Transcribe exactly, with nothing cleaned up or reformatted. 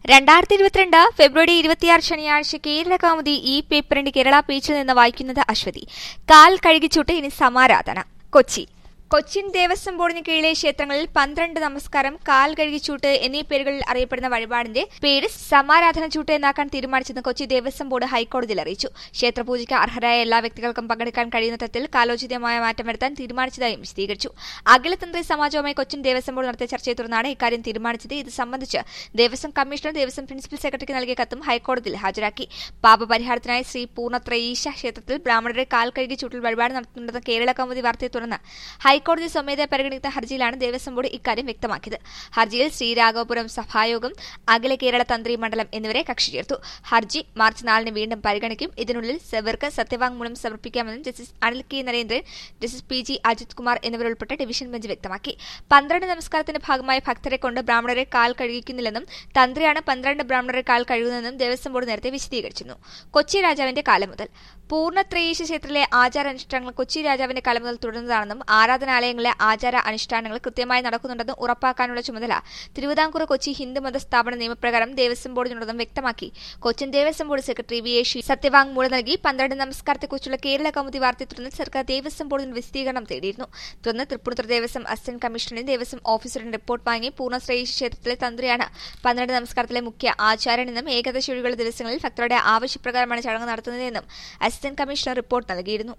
രണ്ടായിരത്തി ഇരുപത്തിരണ്ട് ഫെബ്രുവരി ഇരുപത്തിയാറ് ശനിയാഴ്ച കേരള കൗമുദി ഈ പേപ്പറിന്റെ കേരള പേജിൽ നിന്ന് വായിക്കുന്നത് അശ്വതി. കാൽ കഴുകിച്ചൂട്ട് ഇനി സമാരാധന. കൊച്ചി കൊച്ചിൻ ദേവസ്വം ബോർഡിന് കീഴിലെ ക്ഷേത്രങ്ങളിൽ പന്ത്രണ്ട് നമസ്കാരം, കാൽ കഴുകിച്ചൂട്ട് എന്നീ പേരുകളിൽ അറിയപ്പെടുന്ന വഴിപാടിന്റെ പേര് സമാരാധന ചൂട്ട് എന്നാക്കാൻ തീരുമാനിച്ചെന്ന് കൊച്ചി ദേവസ്വം ബോർഡ് ഹൈക്കോടതിയിൽ അറിയിച്ചു. ക്ഷേത്രപൂജയ്ക്ക് അർഹരായ എല്ലാ വ്യക്തികൾക്കും പങ്കെടുക്കാൻ കഴിയുന്ന തരത്തിൽ കാലോചിതമായ മാറ്റം വരുത്താൻ തീരുമാനിച്ചതായും വിശദീകരിച്ചു. അഖിലതന്ത്രി സമാജവുമായി കൊച്ചിൻ ദേവസ്വം ബോർഡ് നടത്തിയ ചർച്ചയെ തുടർന്നാണ് ഇക്കാര്യം തീരുമാനിച്ചത്. ഇത് സംബന്ധിച്ച് ദേവസ്വം കമ്മീഷണർ ദേവസ്വം പ്രിൻസിപ്പൽ സെക്രട്ടറിക്ക് നൽകിയ കത്തും ഹൈക്കോടതിയിൽ ഹാജരാക്കി. പാപപരിഹാരത്തിനായി ശ്രീ പൂർണ്ണത്രയീശ ക്ഷേത്രത്തിൽ ബ്രാഹ്മണരെ കാൽ കഴുകി ചൂട്ടിൽ വഴിപാട് നടത്തുന്നുണ്ടെന്ന കേരള കൗമുദി വാർത്തയെ തുടർന്ന് ഹൈക്കോടതി സ്വമേധയാ പരിഗണിക്കുന്ന ഹർജിയിലാണ് ദേവസ്വം ബോർഡ് ഇക്കാര്യം വ്യക്തമാക്കിയത്. ഹർജിയിൽ ശ്രീരാഘവപുരം സഭായോഗം, അഖില കേരള തന്ത്രി മണ്ഡലം എന്നിവരെ കക്ഷി ചേർത്തു. ഹർജി മാർച്ച് നാലിന് വീണ്ടും പരിഗണിക്കും. ഇതിനുള്ളിൽ ഇവർക്ക് സത്യവാങ്മൂലം സമർപ്പിക്കാമെന്നും justice Anil K Narendran, justice P G Ajith Kumar എന്നിവരുൾപ്പെട്ട ഡിവിഷൻ ബെഞ്ച് വ്യക്തമാക്കി. പന്ത്രണ്ട് നമസ്കാരത്തിന്റെ ഭാഗമായി ഭക്തരെ കൊണ്ട് ബ്രാഹ്മണരെ കാൽ കഴുകിക്കുന്നില്ലെന്നും തന്ത്രിയാണ് പന്ത്രണ്ട് ബ്രാഹ്മണരെ കാൽ കഴുകുന്നതെന്നും ദേവസ്വം ബോർഡ് നേരത്തെ വിശദീകരിച്ചിരുന്നു. കൊച്ചി രാജാവിന്റെ കാലം മുതൽ പൂർണ്ണത്രയീശ ക്ഷേത്രത്തിലെ ആചാരാനുഷ്ഠാനങ്ങൾ കൊച്ചി രാജാവിന്റെ കാലം മുതൽ തുടരുന്നതാണെന്നും ആരാധനാലയങ്ങളിലെ ആചാര അനുഷ്ഠാനങ്ങൾ കൃത്യമായി നടക്കുന്നുണ്ടെന്നും ഉറപ്പാക്കാനുള്ള ചുമതല തിരുവിതാംകൂർ കൊച്ചി ഹിന്ദുമത സ്ഥാപന നിയമപ്രകാരം ദേവസ്വം ബോർഡിനുണ്ടെന്നും വ്യക്തമാക്കി. Cochin Devaswom board secretary V A ഷി സത്യവാങ്മൂലം നൽകി. പന്ത്രണ്ട് നമസ്കാരത്തെക്കുറിച്ചുള്ള കേരള കൗമുദി വാർത്തയെ തുടർന്ന് സർക്കാർ ദേവസ്വം ബോർഡിന് വിശദീകരണം തേടിയിരുന്നു. തുടർന്ന് തൃപ്പൂണിത്തുറ ദേവസ്വം അസിസ്റ്റന്റ് കമ്മീഷണറുടെ ദേവസ്വം ഓഫീസറുടെ റിപ്പോർട്ട് വാങ്ങി. പൂർണ്ണത്രയീശ ക്ഷേത്രത്തിലെ തന്ത്രിയാണ് പന്ത്രണ്ട് നമസ്കാരത്തിലെ മുഖ്യ ആചാര്യനെന്നും ഏകാദശി ഒഴികെയുള്ള ദിവസങ്ങളിൽ ഭക്തരുടെ ആവശ്യപ്രകാരമാണ് ചടങ്ങ് നടത്തുന്നതെന്നും അസിസ്റ്റന്റ് കമ്മീഷണർ റിപ്പോർട്ട് നൽകിയിരുന്നു.